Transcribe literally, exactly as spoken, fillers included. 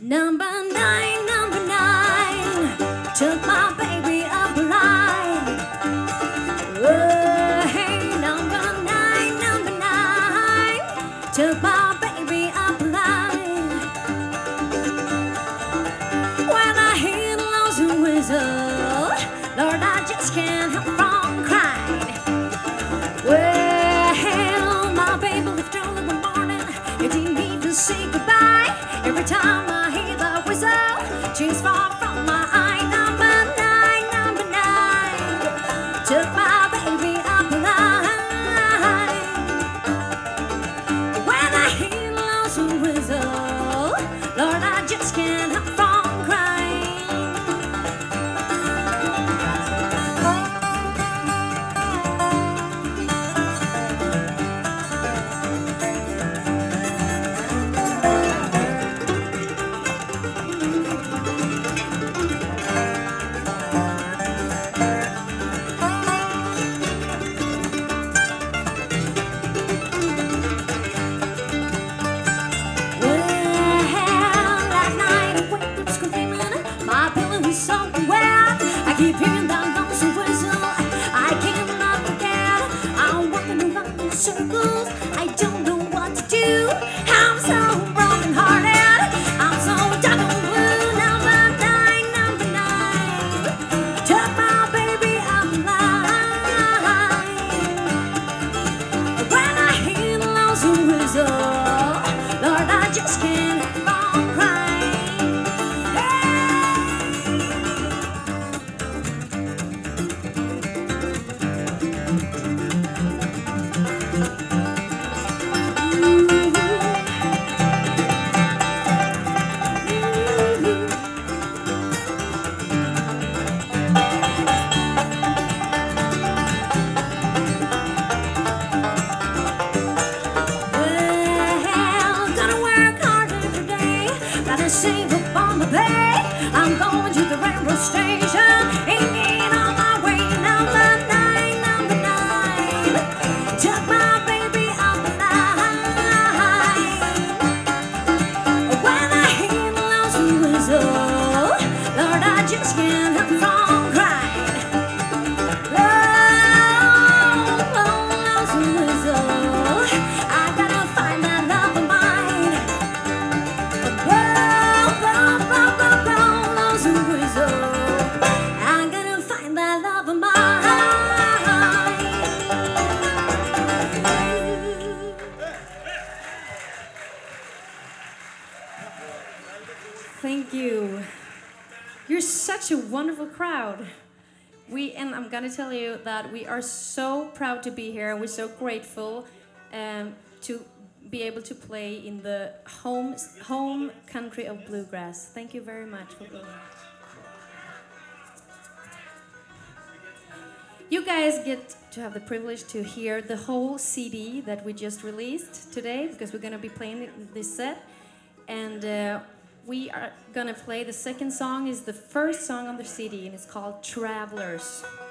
Number nine, number nine, took my baby up a line. Oh, hey, number nine, number nine, took my baby up a line. When I hear the lonesome whistle, Lord, I just can't help from crying. Well, my baby left early one morning, you didn't even say goodbye. Every time I hear the whistle, she's far from my eye. Number nine, number nine, took my baby up a line. When I hear the lonesome whistle, Lord, I just can't help from crying. Soaking wet, I keep hearing that lonesome whistle. I cannot forget. I'm walking around in circles. I don't know what to do. I'm so broken hearted. I'm so dark and blue. Number nine, number nine, took my baby up the line. When I hear the lonesome whistle, Lord, I just can't help from crying. Save up on the bay. I'm going to the railroad station. Ain't on my way. Number nine, number nine, took my baby up the line. When I hear the lonesome whistle, Lord, I just can't help from crying. Oh, oh, lonesome whistle, I gotta find that love of mine. I'm gonna find that love of mine. Thank you. You're such a wonderful crowd. We and I'm gonna tell you that we are so proud to be here, and we're so grateful um, to be able to play in the home home country of bluegrass. Thank you very much for being here. You guys get to have the privilege to hear the whole C D that we just released today, because we're going to be playing this set. And uh, we are going to play the second song. Is the first song on the C D, and it's called Travelers.